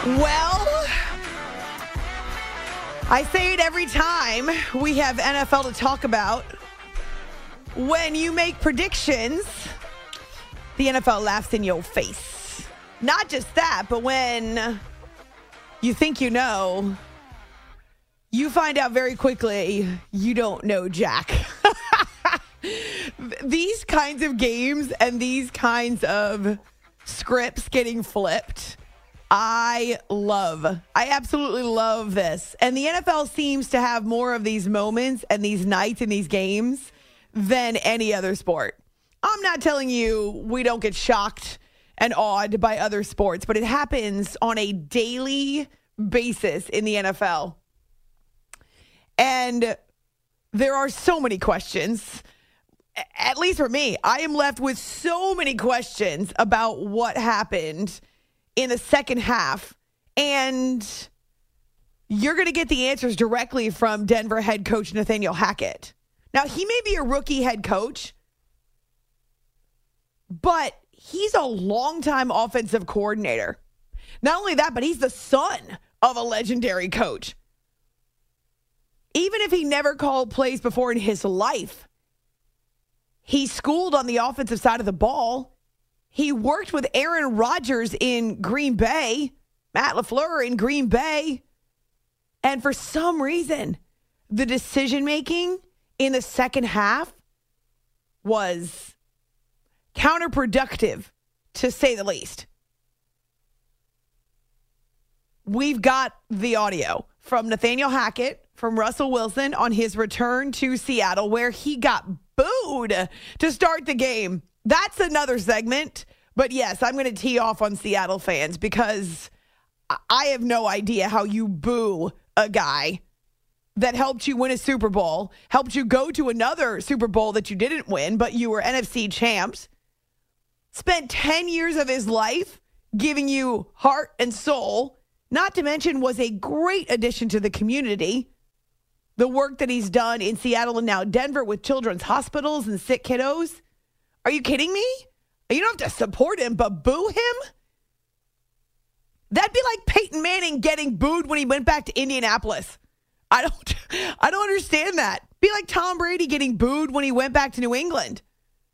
Well, I say it every time we have NFL to talk about. When you make predictions, the NFL laughs in your face. Not just that, but when you think you know, you find out very quickly you don't know jack. These kinds of games and these kinds of scripts getting flipped, I absolutely love this. And the NFL seems to have more of these moments and these nights and these games than any other sport. I'm not telling you we don't get shocked and awed by other sports, but it happens on a daily basis in the NFL. And there are so many questions. At least for me, I am left with so many questions about what happened in the second half. And you're going to get the answers directly from Denver head coach Nathaniel Hackett. Now, he may be a rookie head coach, but he's a longtime offensive coordinator. Not only that, but he's the son of a legendary coach. Even if he never called plays before in his life, he schooled on the offensive side of the ball. He worked with Aaron Rodgers in Green Bay, Matt LaFleur in Green Bay. And for some reason, the decision-making in the second half was counterproductive, to say the least. We've got the audio from Nathaniel Hackett, from Russell Wilson on his return to Seattle, where he got booed to start the game. That's another segment. But yes, I'm going to tee off on Seattle fans because I have no idea how you boo a guy that helped you win a Super Bowl, helped you go to another Super Bowl that you didn't win, but you were NFC champs, spent 10 years of his life giving you heart and soul, not to mention was a great addition to the community. The work that he's done in Seattle and now Denver with children's hospitals and sick kiddos. Are you kidding me? You don't have to support him, but boo him? That'd be like Peyton Manning getting booed when he went back to Indianapolis. I don't understand that. Be like Tom Brady getting booed when he went back to New England.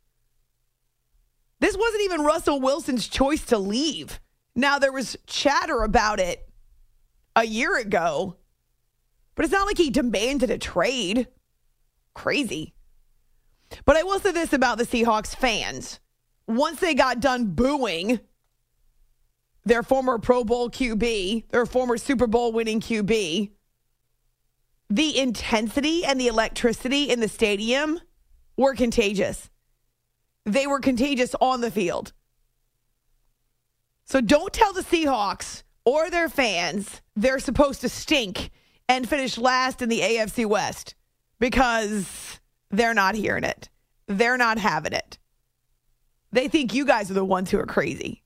This wasn't even Russell Wilson's choice to leave. Now, there was chatter about it a year ago, but it's not like he demanded a trade. Crazy. But I will say this about the Seahawks fans. Once they got done booing their former Pro Bowl QB, their former Super Bowl winning QB, the intensity and the electricity in the stadium were contagious. They were contagious on the field. So don't tell the Seahawks or their fans they're supposed to stink and finish last in the AFC West because they're not hearing it. They're not having it. They think you guys are the ones who are crazy.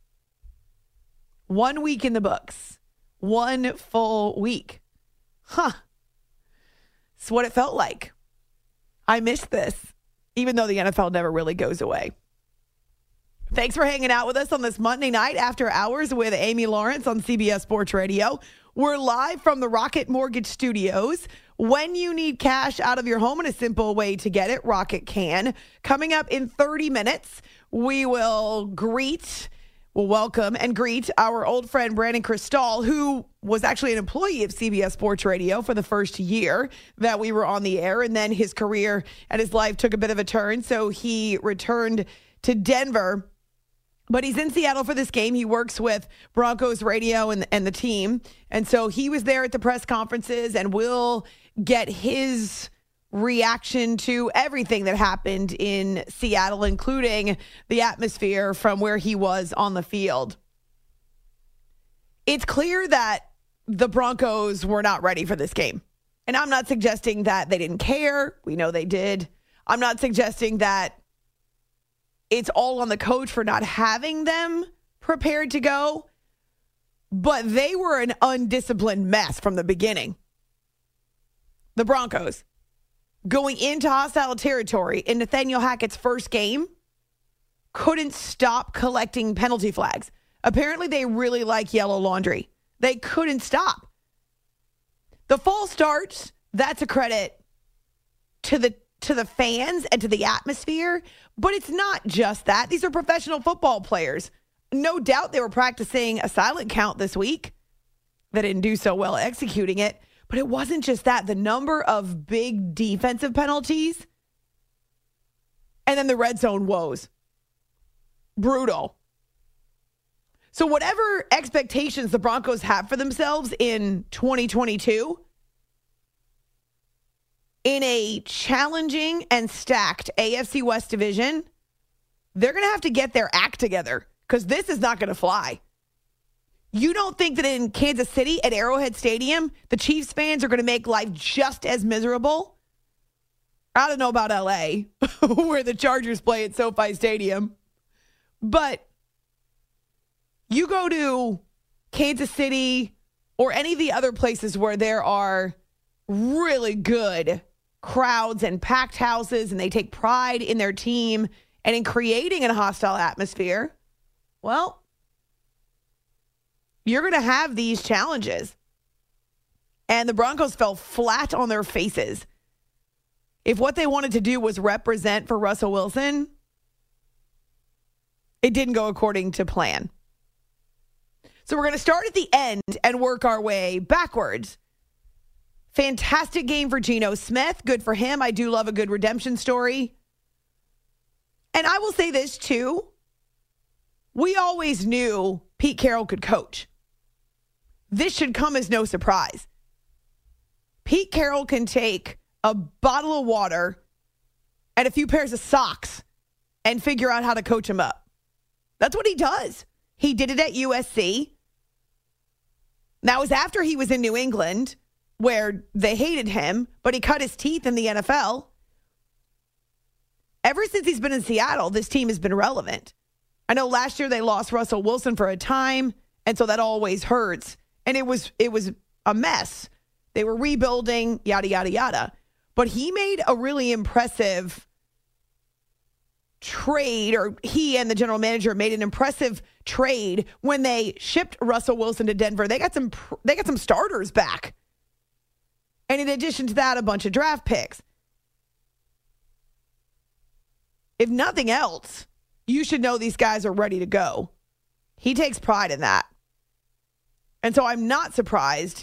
1 week in the books. 1 full week. Huh. It's what it felt like. I missed this, even though the NFL never really goes away. Thanks for hanging out with us on this Monday night after hours with Amy Lawrence on CBS Sports Radio. We're live from the Rocket Mortgage Studios. When you need cash out of your home and a simple way to get it, Rocket can. Coming up in 30 minutes, we will welcome and greet our old friend Brandon Cristal, who was actually an employee of CBS Sports Radio for the first year that we were on the air. And then his career and his life took a bit of a turn. So he returned to Denver. But he's in Seattle for this game. He works with Broncos Radio and the team. And so he was there at the press conferences, and we'll get his reaction to everything that happened in Seattle, including the atmosphere from where he was on the field. It's clear that the Broncos were not ready for this game. And I'm not suggesting that they didn't care. We know they did. I'm not suggesting that it's all on the coach for not having them prepared to go. But they were an undisciplined mess from the beginning. The Broncos going into hostile territory in Nathaniel Hackett's first game couldn't stop collecting penalty flags. Apparently, they really like yellow laundry. They couldn't stop. The false starts, that's a credit to the fans and to the atmosphere, but it's not just that. These are professional football players. No doubt they were practicing a silent count this week. They didn't do so well executing it, but it wasn't just that. The number of big defensive penalties and then the red zone woes. Brutal. So whatever expectations the Broncos have for themselves in 2022, in a challenging and stacked AFC West division, they're going to have to get their act together because this is not going to fly. You don't think that in Kansas City at Arrowhead Stadium, the Chiefs fans are going to make life just as miserable? I don't know about LA, where the Chargers play at SoFi Stadium, but you go to Kansas City or any of the other places where there are really good crowds and packed houses and they take pride in their team and in creating a hostile atmosphere, well, you're going to have these challenges. And the Broncos fell flat on their faces. If what they wanted to do was represent for Russell Wilson, it didn't go according to plan. So we're going to start at the end and work our way backwards. Fantastic game for Geno Smith. Good for him. I do love a good redemption story. And I will say this too. We always knew Pete Carroll could coach. This should come as no surprise. Pete Carroll can take a bottle of water and a few pairs of socks and figure out how to coach him up. That's what he does. He did it at USC. That was after he was in New England, where they hated him, but he cut his teeth in the NFL. Ever since he's been in Seattle, this team has been relevant. I know last year they lost Russell Wilson for a time, and so that always hurts. And it was a mess. They were rebuilding, yada, yada, yada. But he made a really impressive trade, or he and the general manager made an impressive trade when they shipped Russell Wilson to Denver. They got some starters back. And in addition to that, a bunch of draft picks. If nothing else, you should know these guys are ready to go. He takes pride in that. And so I'm not surprised,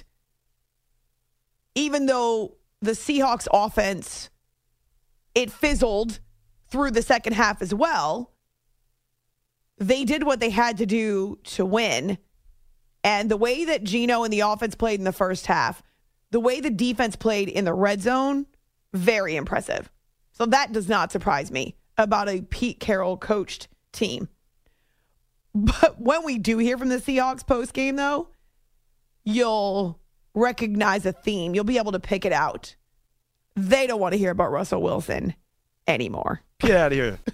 even though the Seahawks offense, it fizzled through the second half as well. They did what they had to do to win. And the way that Geno and the offense played in the first half, the way the defense played in the red zone, very impressive. So that does not surprise me about a Pete Carroll coached team. But when we do hear from the Seahawks post-game, though, you'll recognize a theme. You'll be able to pick it out. They don't want to hear about Russell Wilson anymore. Get out of here.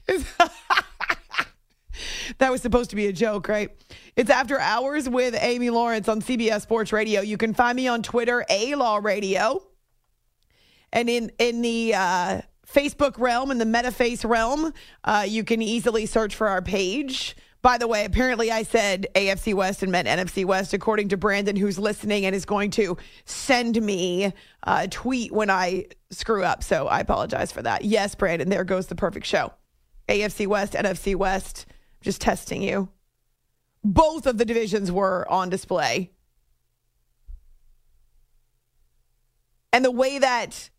That was supposed to be a joke, right? It's After Hours with Amy Lawrence on CBS Sports Radio. You can find me on Twitter, A-Law Radio. And in the Facebook realm, in the MetaFace realm, you can easily search for our page. By the way, apparently I said AFC West and meant NFC West, according to Brandon, who's listening and is going to send me a tweet when I screw up. So I apologize for that. Yes, Brandon, there goes the perfect show. AFC West, NFC West, just testing you. Both of the divisions were on display. And the way that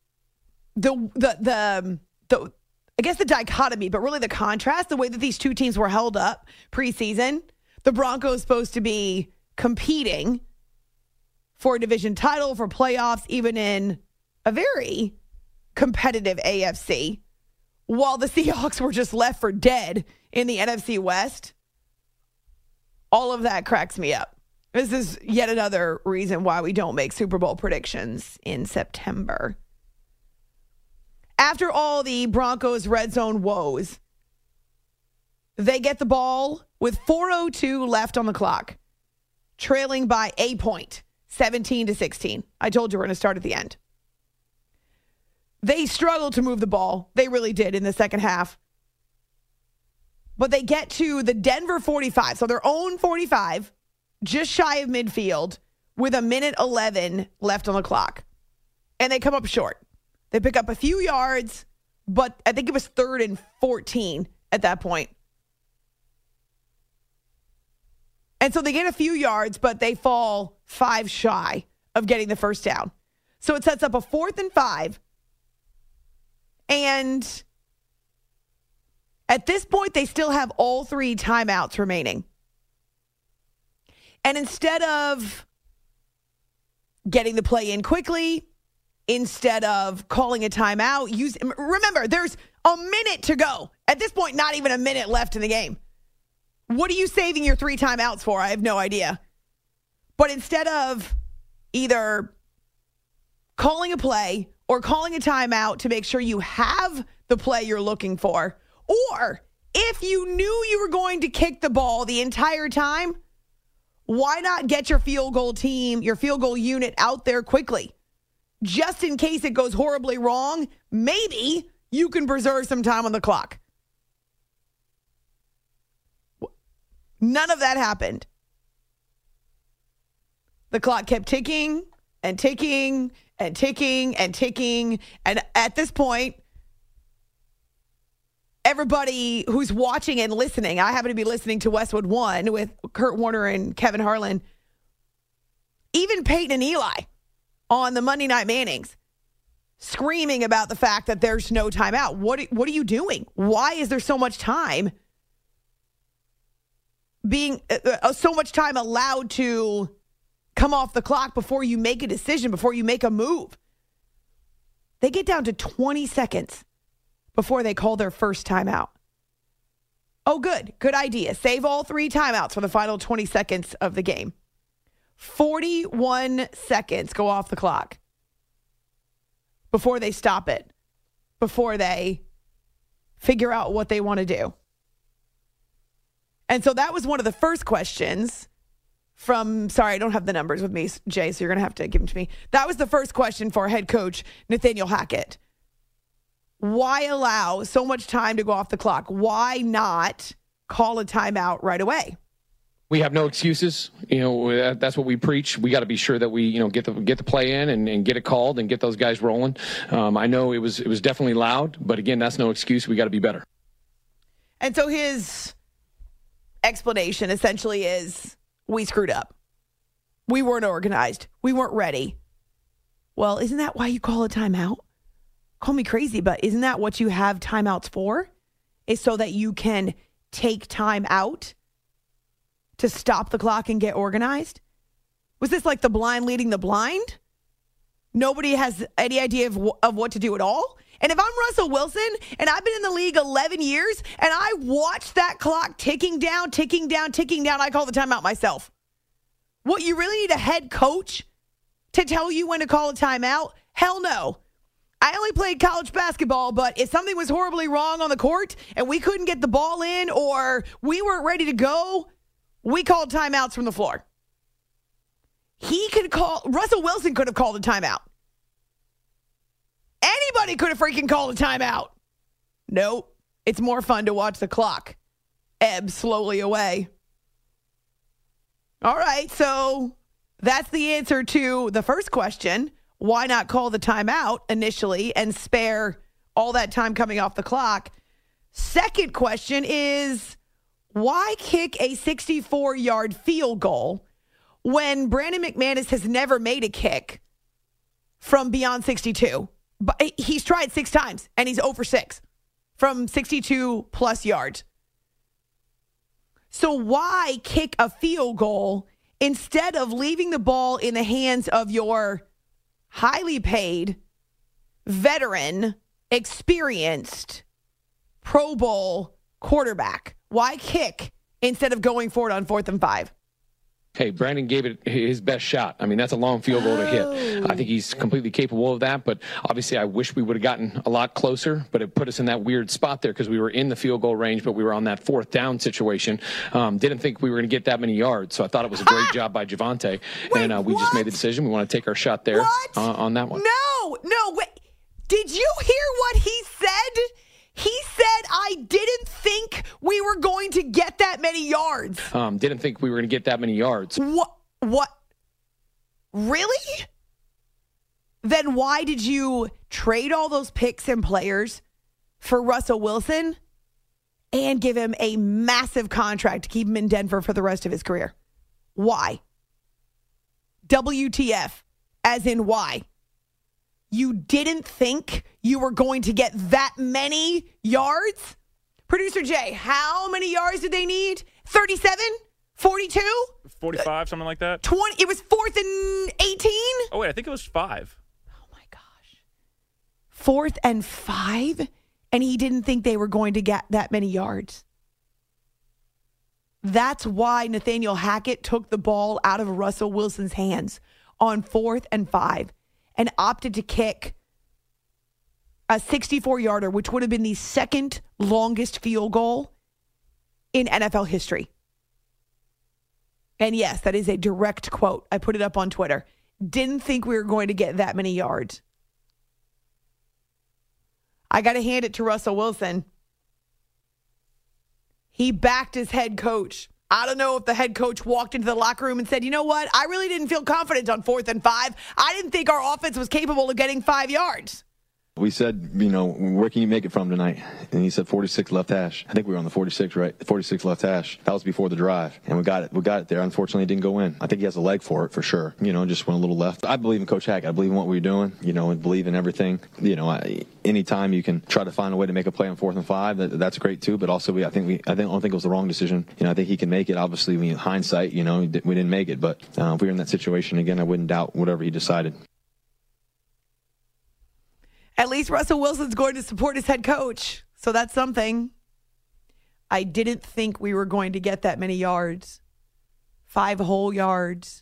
I guess the dichotomy, but really the contrast, the way that these two teams were held up preseason, the Broncos supposed to be competing for a division title, for playoffs, even in a very competitive AFC, while the Seahawks were just left for dead in the NFC West. All of that cracks me up. This is yet another reason why we don't make Super Bowl predictions in September. After all the Broncos red zone woes, they get the ball with 4:02 left on the clock, trailing by a point, 17-16. I told you we're going to start at the end. They struggled to move the ball. They really did in the second half. but they get to the Denver 45, so their own 45, just shy of midfield, with 1:11 left on the clock. And they come up short. They pick up a few yards, but I think it was 3rd and 14 at that point. And so they get a few yards, but they fall 5 shy of getting the first down. So it sets up a 4th and 5. And at this point, they still have all 3 timeouts remaining. And instead of getting the play in quickly, instead of calling a timeout, remember, there's a minute to go. At this point, not even a minute left in the game. What are you saving your 3 timeouts for? I have no idea. But instead of either calling a play or calling a timeout to make sure you have the play you're looking for, or if you knew you were going to kick the ball the entire time, why not get your field goal team, your field goal unit out there quickly? Just in case it goes horribly wrong, maybe you can preserve some time on the clock. None of that happened. The clock kept ticking and ticking and ticking and ticking. And at this point, everybody who's watching and listening, I happen to be listening to Westwood One with Kurt Warner and Kevin Harlan, even Peyton and Eli on the Monday Night Mannings, screaming about the fact that there's no timeout. What are you doing? Why is there so much time so much time allowed to come off the clock before you make a decision, before you make a move? They get down to 20 seconds before they call their first timeout. Oh, good. Good idea. Save all 3 timeouts for the final 20 seconds of the game. 41 seconds go off the clock before they stop it, before they figure out what they want to do. And so that was one of the first questions from, sorry, I don't have the numbers with me, Jay, so you're going to have to give them to me. That was the first question for head coach Nathaniel Hackett. Why allow so much time to go off the clock? Why not call a timeout right away? We have no excuses. That's what we preach. We got to be sure that we, get the play in and get it called and get those guys rolling. I know it was definitely loud, but again, that's no excuse. We got to be better. And so his explanation essentially is, we screwed up. We weren't organized. We weren't ready. Well, isn't that why you call a timeout? Call me crazy, but isn't that what you have timeouts for? Is so that you can take time out to stop the clock and get organized? Was this like the blind leading the blind? Nobody has any idea of what to do at all? And if I'm Russell Wilson and I've been in the league 11 years and I watch that clock ticking down, I call the timeout myself. What, you really need a head coach to tell you when to call a timeout? Hell no. I only played college basketball, but if something was horribly wrong on the court and we couldn't get the ball in or we weren't ready to go, we called timeouts from the floor. Russell Wilson could have called a timeout. Anybody could have freaking called a timeout. Nope. It's more fun to watch the clock ebb slowly away. All right, so that's the answer to the first question. Why not call the timeout initially and spare all that time coming off the clock? Second question is, why kick a 64-yard field goal when Brandon McManus has never made a kick from beyond 62? But he's tried 6 times, and he's 0 for 6 from 62-plus yards. So why kick a field goal instead of leaving the ball in the hands of your highly paid, veteran, experienced Pro Bowl quarterback? Why kick instead of going for it on 4th and 5? Hey, Brandon gave it his best shot. I mean, that's a long field goal to hit. I think he's completely capable of that, but obviously I wish we would have gotten a lot closer, but it put us in that weird spot there because we were in the field goal range, but we were on that 4th down situation. Didn't think we were going to get that many yards, so I thought it was a great job by Javonte. And we just made the decision. We want to take our shot there on that one. No, wait. Did you hear what he said? He said I didn't think we were going to get that many yards. Didn't think we were going to get that many yards. What? Really? Then why did you trade all those picks and players for Russell Wilson and give him a massive contract to keep him in Denver for the rest of his career? Why? WTF, as in why? You didn't think you were going to get that many yards? Producer Jay, how many yards did they need? 37? 42? 45, something like that. 20. It was 4th and 18? Oh, wait, I think it was 5. Oh, my gosh. 4th and 5? And he didn't think they were going to get that many yards. That's why Nathaniel Hackett took the ball out of Russell Wilson's hands on 4th and 5 and opted to kick a 64-yarder, which would have been the second longest field goal in NFL history. And yes, that is a direct quote. I put it up on Twitter. Didn't think we were going to get that many yards. I got to hand it to Russell Wilson. He backed his head coach. I don't know if the head coach walked into the locker room and said, you know what? I really didn't feel confident on 4th and 5. I didn't think our offense was capable of getting 5 yards. We said, where can you make it from tonight? And he said 46 left hash. I think we were on the 46, right? 46 left hash. That was before the drive. And we got it. We got it there. Unfortunately, it didn't go in. I think he has a leg for it, for sure. Just went a little left. I believe in Coach Hackett. I believe in what we're doing, and believe in everything. Anytime you can try to find a way to make a play on 4th and 5, that's great too. But also, I don't think it was the wrong decision. I think he can make it. Obviously, in hindsight, we didn't make it. But if we were in that situation again, I wouldn't doubt whatever he decided. At least Russell Wilson's going to support his head coach. So that's something. I didn't think we were going to get that many yards. 5 whole yards.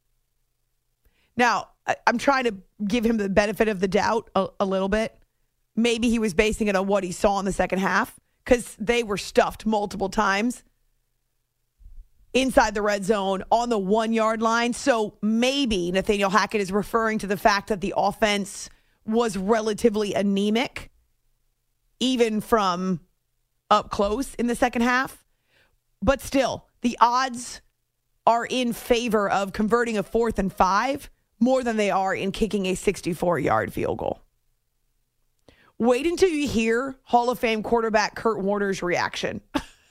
Now, I'm trying to give him the benefit of the doubt a little bit. Maybe he was basing it on what he saw in the second half, because they were stuffed multiple times inside the red zone on the 1-yard line. So maybe Nathaniel Hackett is referring to the fact that the offense was relatively anemic, even from up close in the second half. But still, the odds are in favor of converting a 4th and 5 more than they are in kicking a 64-yard field goal. Wait until you hear Hall of Fame quarterback Kurt Warner's reaction,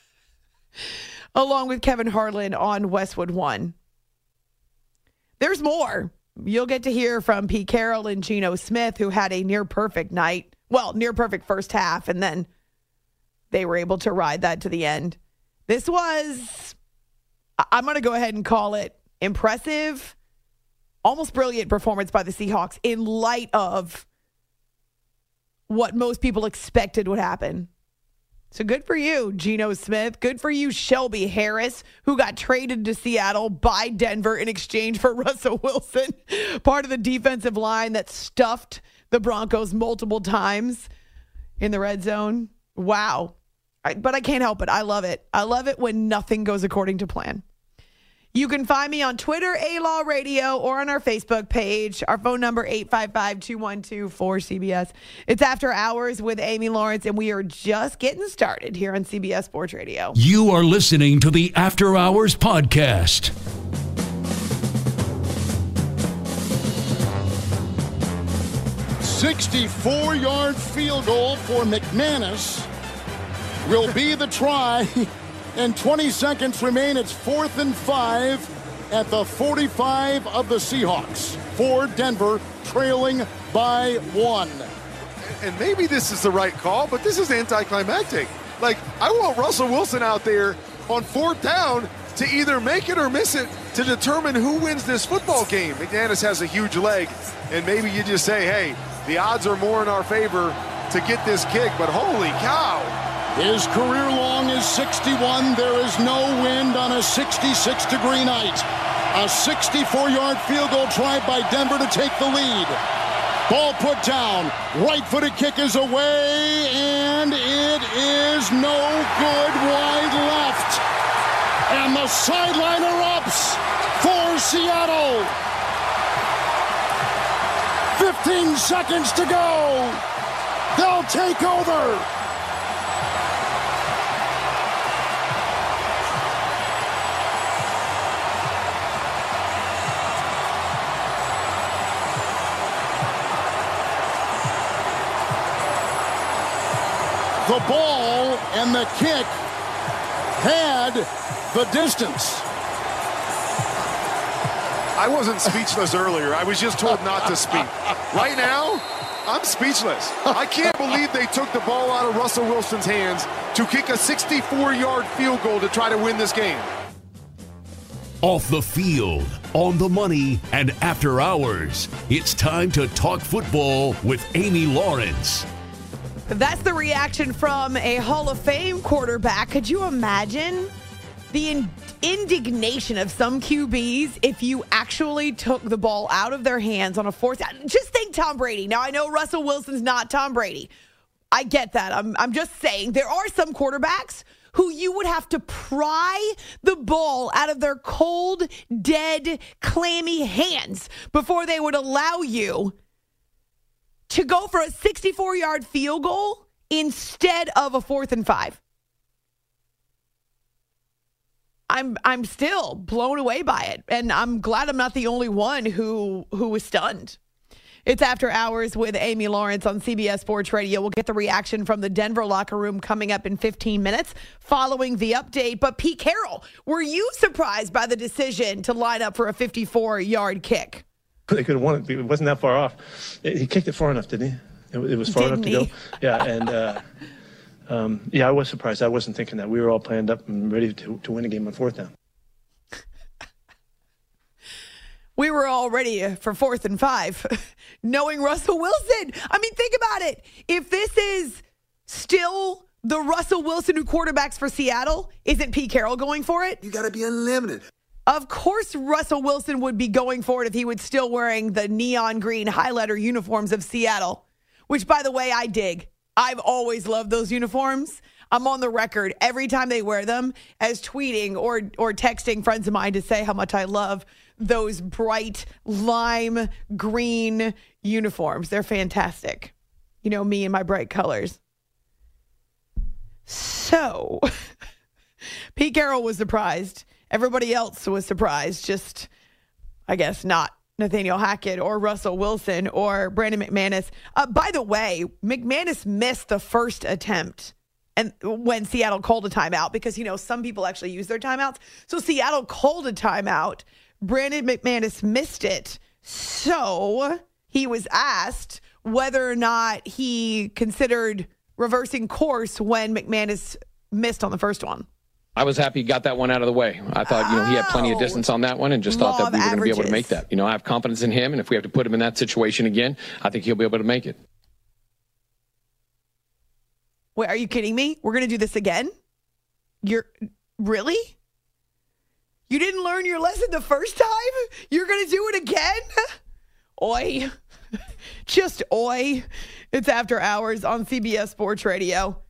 along with Kevin Harlan on Westwood One. There's more. You'll get to hear from Pete Carroll and Geno Smith, who had a near-perfect night. Well, near-perfect first half, and then they were able to ride that to the end. This was, I'm going to go ahead and call it impressive, almost brilliant performance by the Seahawks in light of what most people expected would happen. So good for you, Geno Smith. Good for you, Shelby Harris, who got traded to Seattle by Denver in exchange for Russell Wilson, part of the defensive line that stuffed the Broncos multiple times in the red zone. Wow. But I can't help it. I love it. I love it when nothing goes according to plan. You can find me on Twitter, A-Law Radio, or on our Facebook page. Our phone number, 855-212-4CBS. It's After Hours with Amy Lawrence, and we are just getting started here on CBS Sports Radio. You are listening to the After Hours Podcast. $64-yard field goal for McManus will be the try. And 20 seconds remain. It's 4th and 5 at the 45 of the Seahawks. For Denver, trailing by 1. And maybe this is the right call, but this is anticlimactic. I want Russell Wilson out there on 4th down to either make it or miss it to determine who wins this football game. McManus has a huge leg, and maybe you just say, hey, the odds are more in our favor to get this kick, but holy cow. His career long is 61. There is no wind on a 66-degree night. A 64-yard field goal tried by Denver to take the lead. Ball put down. Right-footed kick is away, and it is no good. Wide left. And the sideline erupts for Seattle. 15 seconds to go. They'll take over. the ball and the kick had the distance. I wasn't speechless earlier. I was just told not to speak. Right now, I'm speechless. I can't believe they took the ball out of Russell Wilson's hands to kick a 64-yard field goal to try to win this game. Off the field, on the money, and after hours, it's time to talk football with Amy Lawrence. That's the reaction from a Hall of Fame quarterback. Could you imagine the indignation of some QBs if you actually took the ball out of their hands on a fourth down? Just think Tom Brady. Now, I know Russell Wilson's not Tom Brady. I get that. I'm just saying there are some quarterbacks who you would have to pry the ball out of their cold, dead, clammy hands before they would allow you to go for a 64-yard field goal instead of a 4th and 5. I'm still blown away by it, and I'm glad I'm not the only one who was stunned. It's After Hours with Amy Lawrence on CBS Sports Radio. We'll get the reaction from the Denver locker room coming up in 15 minutes following the update. But Pete Carroll, were you surprised by the decision to line up for a 54-yard kick? They could have won it. It wasn't that far off. He kicked it far enough, didn't he? It was far enough to go. Yeah, and yeah, I was surprised. I wasn't thinking that. We were all planned up and ready to win a game on 4th down. We were all ready for 4th and 5, knowing Russell Wilson. I mean, think about it. If this is still the Russell Wilson who quarterbacks for Seattle, isn't Pete Carroll going for it? You got to be unlimited. Of course, Russell Wilson would be going for it if he was still wearing the neon green highlighter uniforms of Seattle, which, by the way, I dig. I've always loved those uniforms. I'm on the record every time they wear them as tweeting or texting friends of mine to say how much I love those bright lime green uniforms. They're fantastic. You know, me and my bright colors. So, Pete Carroll was surprised. Everybody else was surprised. Just, I guess, not Nathaniel Hackett or Russell Wilson or Brandon McManus. By the way, McManus missed the first attempt and when Seattle called a timeout because, you know, some people actually use their timeouts. So Seattle called a timeout. Brandon McManus missed it. So he was asked whether or not he considered reversing course when McManus missed on the first one. I was happy he got that one out of the way. I thought, he had plenty of distance on that one and just thought that we were going to be able to make that. I have confidence in him, and if we have to put him in that situation again, I think he'll be able to make it. Wait, are you kidding me? We're going to do this again? Really? You didn't learn your lesson the first time? You're going to do it again? Oi. Just oi. It's After Hours on CBS Sports Radio.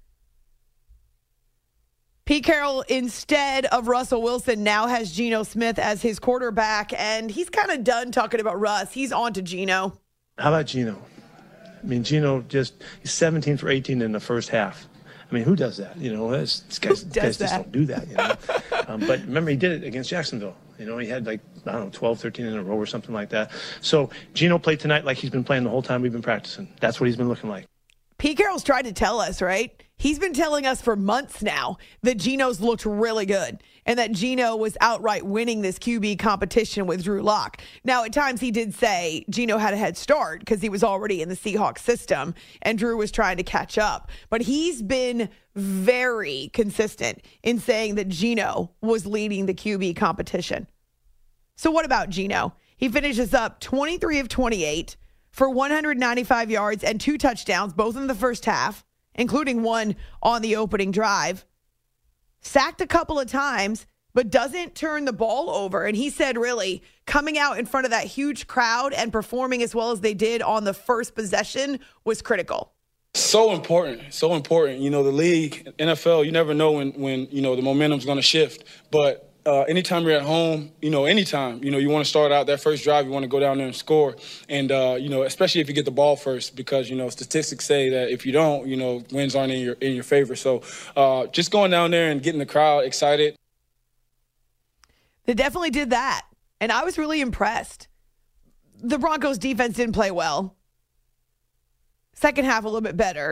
Pete Carroll, instead of Russell Wilson, now has Geno Smith as his quarterback, and he's kind of done talking about Russ. He's on to Geno. How about Geno? I mean, Geno he's 17 for 18 in the first half. I mean, who does that? These guys just don't do that, But remember, he did it against Jacksonville. He had 12, 13 in a row or something like that. So Geno played tonight like he's been playing the whole time we've been practicing. That's what he's been looking like. Pete Carroll's tried to tell us, right? He's been telling us for months now that Geno's looked really good and that Geno was outright winning this QB competition with Drew Lock. Now, at times he did say Geno had a head start because he was already in the Seahawks system and Drew was trying to catch up. But he's been very consistent in saying that Geno was leading the QB competition. So what about Geno? He finishes up 23 of 28 for 195 yards and 2 touchdowns, both in the first half, including one on the opening drive. Sacked a couple of times, but doesn't turn the ball over. And he said, really, coming out in front of that huge crowd and performing as well as they did on the first possession was critical. So important. So important. The league, NFL, you never know when the momentum's going to shift. But anytime you're at home, anytime, you want to start out that first drive, you want to go down there and score. And, especially if you get the ball first, because, statistics say that if you don't, wins aren't in your favor. So just going down there and getting the crowd excited. They definitely did that. And I was really impressed. The Broncos defense didn't play well. Second half, a little bit better.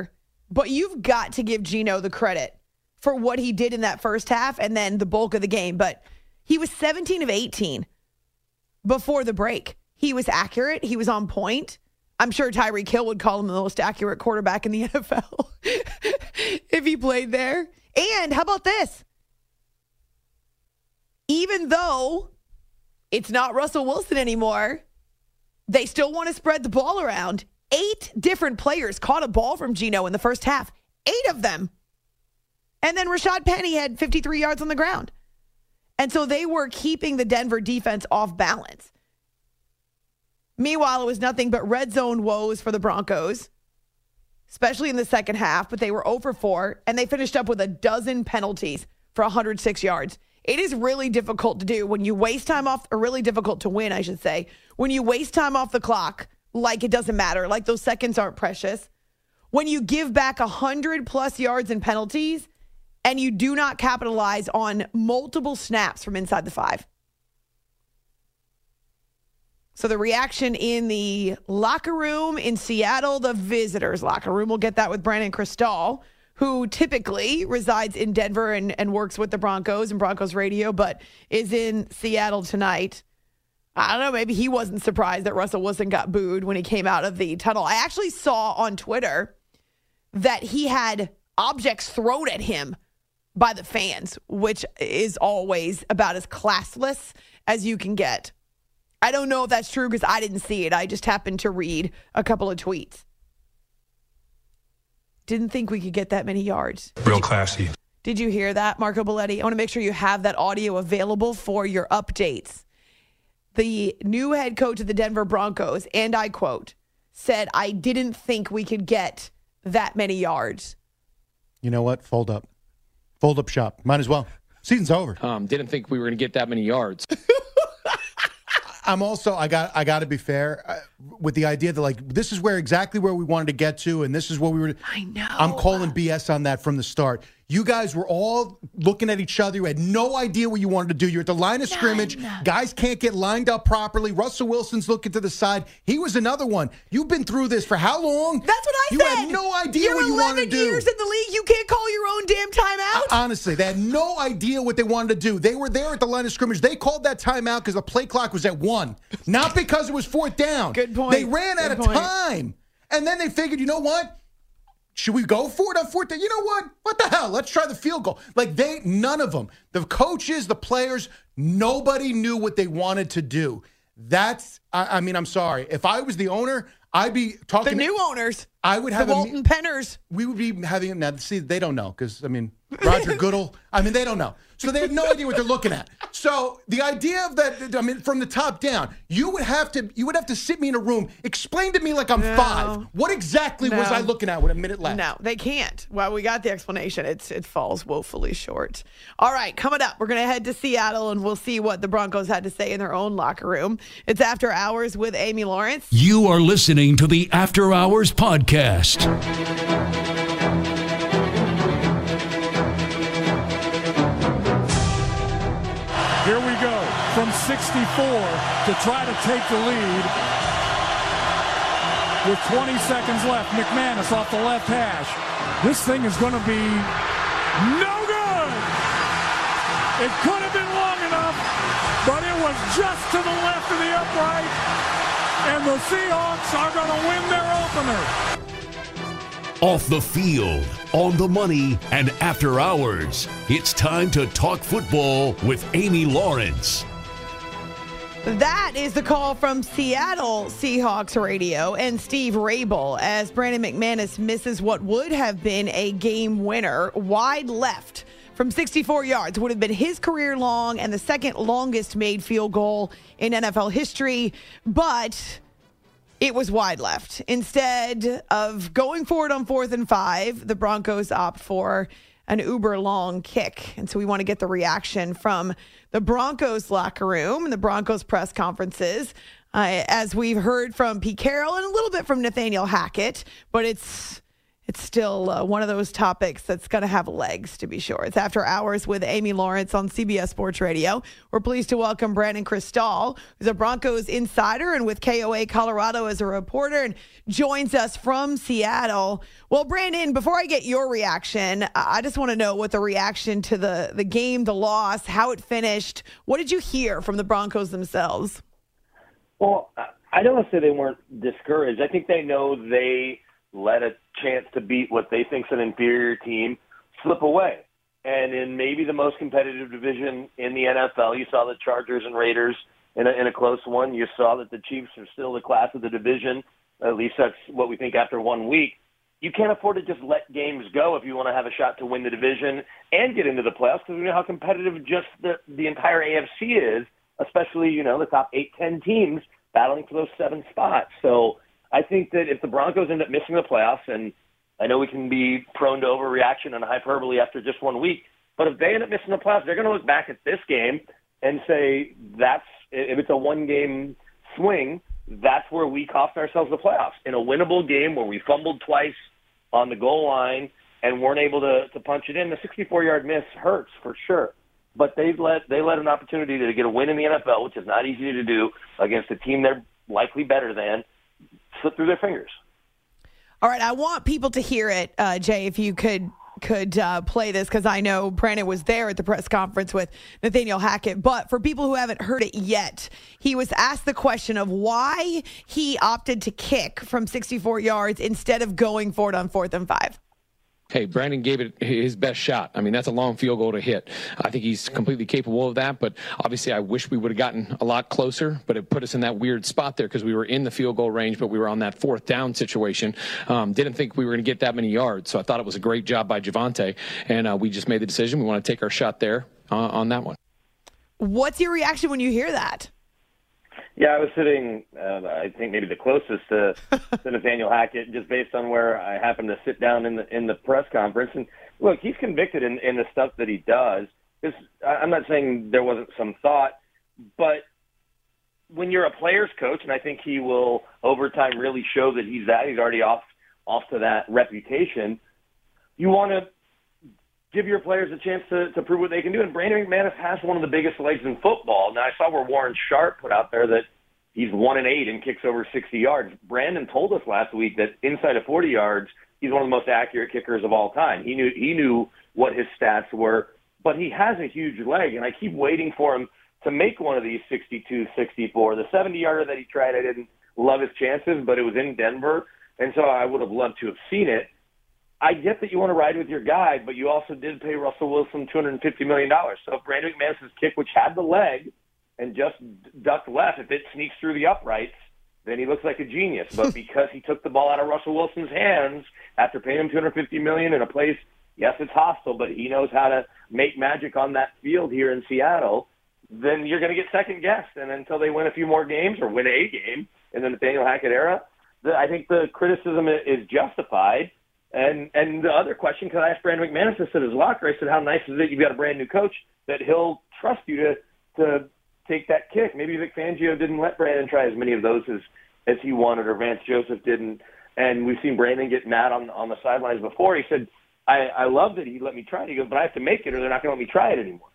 But you've got to give Geno the credit for what he did in that first half and then the bulk of the game. But he was 17 of 18 before the break. He was accurate. He was on point. I'm sure Tyreek Hill would call him the most accurate quarterback in the NFL if he played there. And how about this? Even though it's not Russell Wilson anymore, they still want to spread the ball around. 8 different players caught a ball from Geno in the first half. 8 of them. And then Rashad Penny had 53 yards on the ground. And so they were keeping the Denver defense off balance. Meanwhile, it was nothing but red zone woes for the Broncos, especially in the second half, but they were 0 for 4, and they finished up with a dozen penalties for 106 yards. It is really difficult to do when you waste time off, or really difficult to win, I should say, when you waste time off the clock like it doesn't matter, like those seconds aren't precious. When you give back 100-plus yards in penalties and you do not capitalize on multiple snaps from inside the 5. So the reaction in the locker room in Seattle, the visitors' locker room, we'll get that with Brandon Cristal, who typically resides in Denver and works with the Broncos and Broncos radio, but is in Seattle tonight. I don't know, maybe he wasn't surprised that Russell Wilson got booed when he came out of the tunnel. I actually saw on Twitter that he had objects thrown at him by the fans, which is always about as classless as you can get. I don't know if that's true because I didn't see it. I just happened to read a couple of tweets. Didn't think we could get that many yards. Real classy. Did you hear that, Marco Belletti? I want to make sure you have that audio available for your updates. The new head coach of the Denver Broncos, and I quote, said, "I didn't think we could get that many yards." You know what? Fold up. Fold up shop. Might as well. Season's over. Didn't think we were going to get that many yards. I'm also, I got to be fair with the idea that, like, this is exactly where we wanted to get to, and this is what we were. I know. I'm calling BS on that from the start. You guys were all looking at each other. You had no idea what you wanted to do. You're at the line of scrimmage. Guys can't get lined up properly. Russell Wilson's looking to the side. He was another one. You've been through this for how long? That's what I said. You had no idea what you wanted to do. You're 11 years in the league. You can't call your own damn timeout? Honestly, they had no idea what they wanted to do. They were there at the line of scrimmage. They called that timeout because the play clock was at 1, not because it was 4th down. Good point. They ran out of time. And then they figured, you know what? Should we go for it on 4th down? You know what? What the hell? Let's try the field goal. None of them. The coaches, the players, nobody knew what they wanted to do. I'm sorry. If I was the owner, I'd be talking. The new owners. I would have the Walton Penners. We would be having, now, see, they don't know because, Roger Goodell, they don't know. So they have no idea what they're looking at. So the idea of that, from the top down, you would have to sit me in a room, explain to me like I'm 5. What exactly was I looking at with a minute left? No, they can't. Well, we got the explanation. It falls woefully short. All right, coming up, we're going to head to Seattle and we'll see what the Broncos had to say in their own locker room. It's After Hours with Amy Lawrence. You are listening to the After Hours podcast. Here we go from 64 to try to take the lead with 20 seconds left. McManus off the left hash. This thing is going to be no good. It could have been long enough, but it was just to the left of the upright, and the Seahawks are going to win their opener. Off the field, on the money, and after hours, it's time to talk football with Amy Lawrence. That is the call from Seattle Seahawks radio and Steve Rabel as Brandon McManus misses what would have been a game winner wide left from 64 yards. Would have been his career long and the second longest made field goal in NFL history, but it was wide left. Instead of going for it on 4th and 5, the Broncos opt for an uber long kick. And so we want to get the reaction from the Broncos locker room and the Broncos press conferences, as we've heard from Pete Carroll and a little bit from Nathaniel Hackett, but it's It's still one of those topics that's going to have legs, to be sure. It's After Hours with Amy Lawrence on CBS Sports Radio. We're pleased to welcome Brandon Krisztal, who's a Broncos insider and with KOA Colorado as a reporter, and joins us from Seattle. Well, Brandon, before I get your reaction, I just want to know what the reaction to the game, the loss, how it finished. What did you hear from the Broncos themselves? Well, I don't want to say they weren't discouraged. I think they know they let a chance to beat what they think is an inferior team slip away. And in maybe the most competitive division in the NFL, you saw the Chargers and Raiders in a close one. You saw that the Chiefs are still the class of the division. At least that's what we think after 1 week. You can't afford to just let games go if you want to have a shot to win the division and get into the playoffs, because we know how competitive just the entire AFC is, especially, the top 8-10 teams battling for those 7 spots. So I think that if the Broncos end up missing the playoffs, and I know we can be prone to overreaction and hyperbole after just 1 week, but if they end up missing the playoffs, they're going to look back at this game and say if it's a 1-game swing, that's where we cost ourselves the playoffs. In a winnable game where we fumbled twice on the goal line and weren't able to punch it in, the 64-yard miss hurts for sure. But they let an opportunity to get a win in the NFL, which is not easy to do against a team they're likely better than, slip through their fingers. All right, I want people to hear it, Jay, if you could play this, because I know Brandon was there at the press conference with Nathaniel Hackett. But for people who haven't heard it yet, he was asked the question of why he opted to kick from 64 yards instead of going for it on 4th and 5. Hey, Brandon gave it his best shot. I mean, that's a long field goal to hit. I think he's completely capable of that, but obviously I wish we would have gotten a lot closer, but it put us in that weird spot there because we were in the field goal range, but we were on that 4th down situation. Didn't think we were going to get that many yards, so I thought it was a great job by Javonte, and we just made the decision. We want to take our shot there on that one. What's your reaction when you hear that? Yeah, I was sitting, I think maybe the closest to Nathaniel Hackett, just based on where I happened to sit down in the press conference. And look, he's convicted in the stuff that he does. I'm not saying there wasn't some thought, but when you're a player's coach, and I think he will over time really show that he's already off to that reputation, you want to give your players a chance to prove what they can do. And Brandon McManus has one of the biggest legs in football. Now, I saw where Warren Sharp put out there that he's 1-8 and kicks over 60 yards. Brandon told us last week that inside of 40 yards, he's one of the most accurate kickers of all time. He knew what his stats were, but he has a huge leg, and I keep waiting for him to make one of these 62, 64. The 70-yarder that he tried, I didn't love his chances, but it was in Denver, and so I would have loved to have seen it. I get that you want to ride with your guy, but you also did pay Russell Wilson $250 million. So if Brandon McManus' kick, which had the leg and just ducked left, if it sneaks through the uprights, then he looks like a genius. But because he took the ball out of Russell Wilson's hands after paying him $250 million in a place, yes, it's hostile, but he knows how to make magic on that field here in Seattle, then you're going to get second-guessed. And until they win a few more games or win a game in the Nathaniel Hackett era, I think the criticism is justified. And the other question, because I asked Brandon McManus this at his locker, I said, how nice is it you've got a brand new coach that he'll trust you to take that kick? Maybe Vic Fangio didn't let Brandon try as many of those as he wanted, or Vance Joseph didn't. And we've seen Brandon get mad on the sidelines before. He said, I love that he let me try it. He goes, but I have to make it or they're not going to let me try it anymore.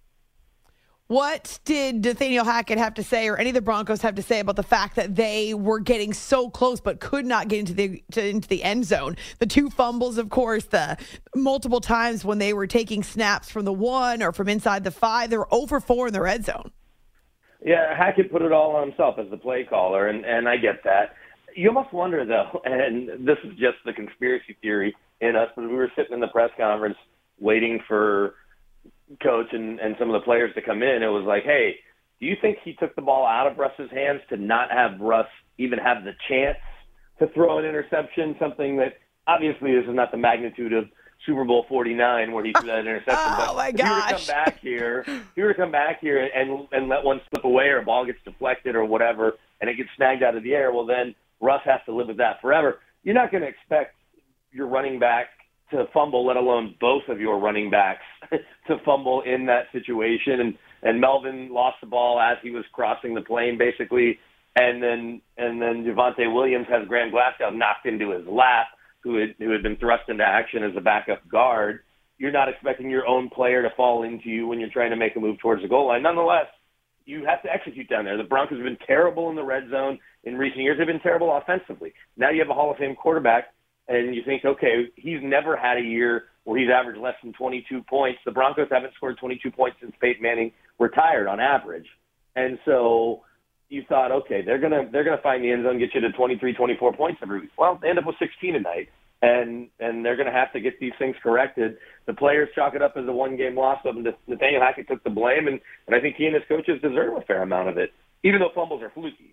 What did Nathaniel Hackett have to say, or any of the Broncos have to say, about the fact that they were getting so close but could not get into the end zone? The 2 fumbles, of course, the multiple times when they were taking snaps from the 1 or from inside the 5. They were 0 for 4 in the red zone. Yeah, Hackett put it all on himself as the play caller, and I get that. You almost wonder, though, and this is just the conspiracy theory in us, but we were sitting in the press conference waiting for coach and some of the players to come in. It was like, hey, do you think he took the ball out of Russ's hands to not have Russ even have the chance to throw an interception, something that obviously this is not the magnitude of Super Bowl 49 where he threw that interception. Oh, my gosh. If you were to come back here and let one slip away, or a ball gets deflected or whatever, and it gets snagged out of the air, well, then Russ has to live with that forever. You're not going to expect your running back to fumble, let alone both of your running backs to fumble in that situation. And Melvin lost the ball as he was crossing the plane, basically. And then Javonte Williams has Graham Glasgow knocked into his lap, who had been thrust into action as a backup guard. You're not expecting your own player to fall into you when you're trying to make a move towards the goal line. Nonetheless, you have to execute down there. The Broncos have been terrible in the red zone in recent years. They've been terrible offensively. Now you have a Hall of Fame quarterback, and you think, okay, he's never had a year where he's averaged less than 22 points. The Broncos haven't scored 22 points since Peyton Manning retired on average. And so you thought, okay, they're gonna find the end zone, get you to 23, 24 points every week. Well, they end up with 16 tonight, and they're going to have to get these things corrected. The players chalk it up as a one-game loss. Nathaniel Hackett took the blame, and I think he and his coaches deserve a fair amount of it, even though fumbles are fluky.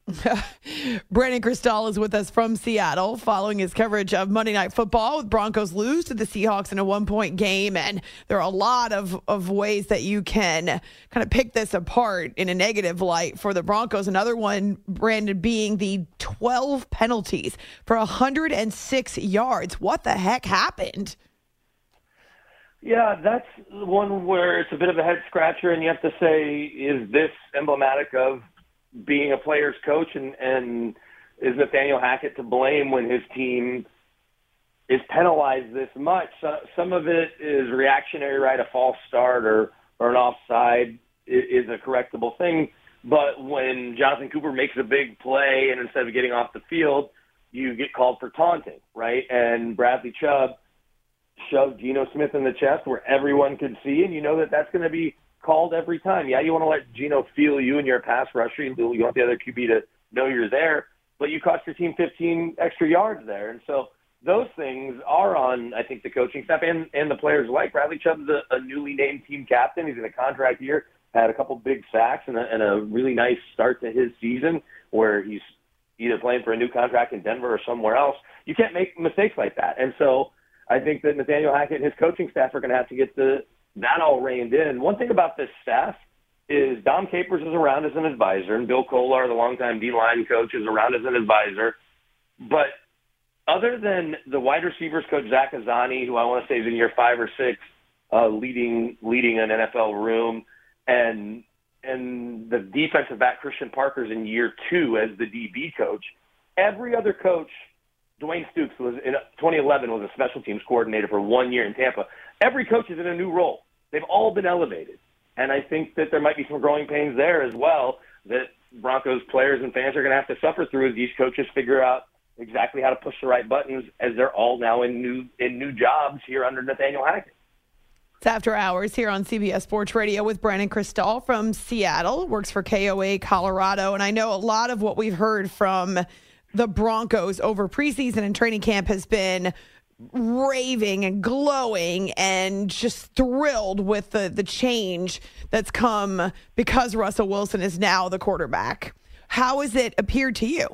Brandon Cristal is with us from Seattle following his coverage of Monday Night Football with Broncos lose to the Seahawks in a 1-point game. And there are a lot of ways that you can kind of pick this apart in a negative light for the Broncos. Another one, Brandon, being the 12 penalties for 106 yards. What the heck happened? Yeah, that's one where it's a bit of a head-scratcher, and you have to say, is this emblematic of being a player's coach, and is Nathaniel Hackett to blame when his team is penalized this much? Some of it is reactionary, right? A false start or an offside is a correctable thing. But when Jonathan Cooper makes a big play and instead of getting off the field, you get called for taunting, right? And Bradley Chubb shoved Geno Smith in the chest where everyone could see, and you know that's going to be called every time. Yeah, you want to let Geno feel you and you're a pass rusher. You want the other QB to know you're there, but you cost your team 15 extra yards there. And so those things are on, I think, the coaching staff and the players alike. Bradley Chubb's a newly named team captain. He's in a contract year, had a couple big sacks and a really nice start to his season where he's either playing for a new contract in Denver or somewhere else. You can't make mistakes like that. And so I think that Nathaniel Hackett and his coaching staff are going to have to get that all reined in. One thing about this staff is Dom Capers is around as an advisor, and Bill Kollar, the longtime D-line coach, is around as an advisor. But other than the wide receivers coach, Zach Azzani, who I want to say is in year 5 or 6, leading an NFL room, and the defensive back, Christian Parker's in year 2 as the DB coach, every other coach, Dwayne Stukes was in 2011 was a special teams coordinator for 1 year in Tampa. Every coach is in a new role. They've all been elevated. And I think that there might be some growing pains there as well that Broncos players and fans are going to have to suffer through as these coaches figure out exactly how to push the right buttons as they're all now in new jobs here under Nathaniel Hackett. It's After Hours here on CBS Sports Radio with Brandon Cristal from Seattle, works for KOA Colorado. And I know a lot of what we've heard from the Broncos over preseason and training camp has been raving and glowing and just thrilled with the change that's come because Russell Wilson is now the quarterback. How has it appeared to you?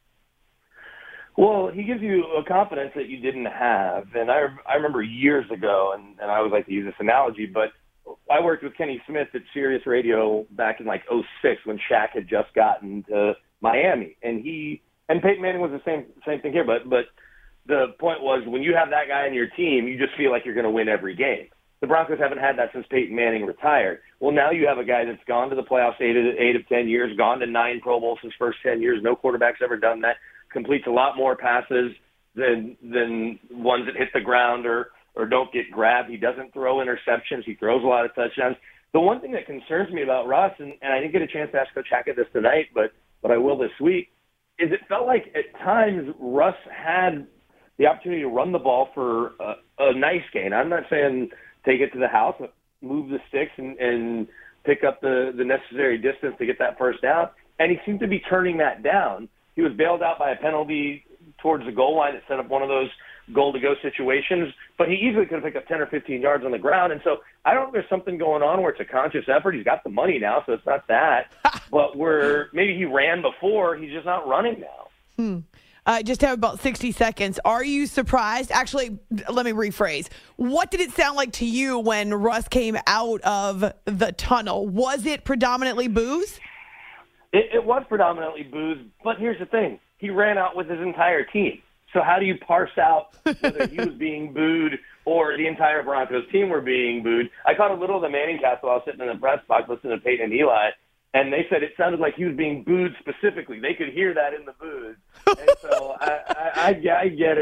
Well, he gives you a confidence that you didn't have. And I remember years ago, and I always like to use this analogy, but I worked with Kenny Smith at Sirius Radio back in like 2006 when Shaq had just gotten to Miami. And Peyton Manning was the same thing here, but the point was when you have that guy on your team, you just feel like you're going to win every game. The Broncos haven't had that since Peyton Manning retired. Well, now you have a guy that's gone to the playoffs 8 of 10 years, gone to 9 Pro Bowls his first 10 years. No quarterback's ever done that. Completes a lot more passes than ones that hit the ground or don't get grabbed. He doesn't throw interceptions. He throws a lot of touchdowns. The one thing that concerns me about Russ, and I didn't get a chance to ask Coach Hackett this tonight, but I will this week, is it felt like at times Russ had the opportunity to run the ball for a nice gain. I'm not saying take it to the house, move the sticks and pick up the necessary distance to get that first down, and he seemed to be turning that down. He was bailed out by a penalty towards the goal line that set up one of those goal-to-go situations, but he easily could have picked up 10 or 15 yards on the ground. And so I don't know if there's something going on where it's a conscious effort. He's got the money now, so it's not that. But where maybe he ran before, he's just not running now. Just have about 60 seconds. Are you surprised? Actually, let me rephrase. What did it sound like to you when Russ came out of the tunnel? Was it predominantly boos? It was predominantly boos, but here's the thing. He ran out with his entire team. So how do you parse out whether he was being booed or the entire Broncos team were being booed? I caught a little of the Manning cast while I was sitting in the press box listening to Peyton and Eli, and they said it sounded like he was being booed specifically. They could hear that in the boos. And so I get it.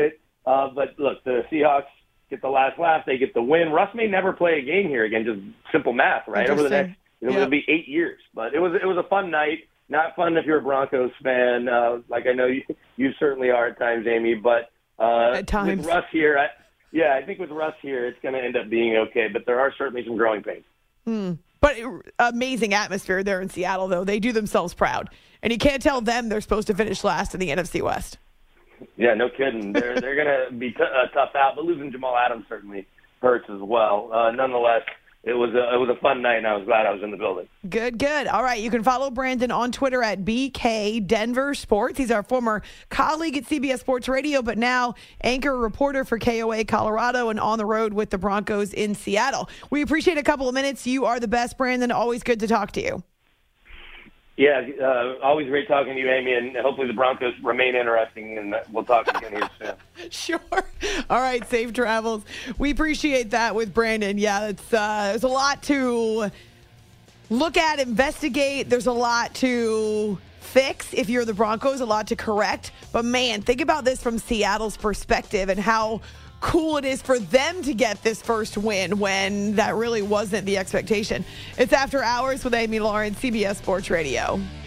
But look, the Seahawks get the last laugh. They get the win. Russ may never play a game here again. Just simple math, right? Over the next, it'll be 8 years. But it was a fun night. Not fun if you're a Broncos fan, like I know you certainly are at times, Amy. But at times. With Russ here, I think with Russ here, it's going to end up being okay. But there are certainly some growing pains. But amazing atmosphere there in Seattle, though. They do themselves proud. And you can't tell them they're supposed to finish last in the NFC West. Yeah, no kidding. They're going to be tough out, but losing Jamal Adams certainly hurts as well. Nonetheless, it was a fun night, and I was glad I was in the building. Good. All right, you can follow Brandon on Twitter at BK Denver Sports. He's our former colleague at CBS Sports Radio, but now anchor reporter for KOA Colorado and on the road with the Broncos in Seattle. We appreciate a couple of minutes. You are the best, Brandon. Always good to talk to you. Yeah, always great talking to you, Amy, and hopefully the Broncos remain interesting, and we'll talk again here soon. Sure. All right, safe travels. We appreciate that with Brandon. Yeah, there's a lot to look at, investigate. There's a lot to fix if you're the Broncos, a lot to correct. But, man, think about this from Seattle's perspective and how cool it is for them to get this first win when that really wasn't the expectation. It's After Hours with Amy Lawrence, CBS Sports Radio.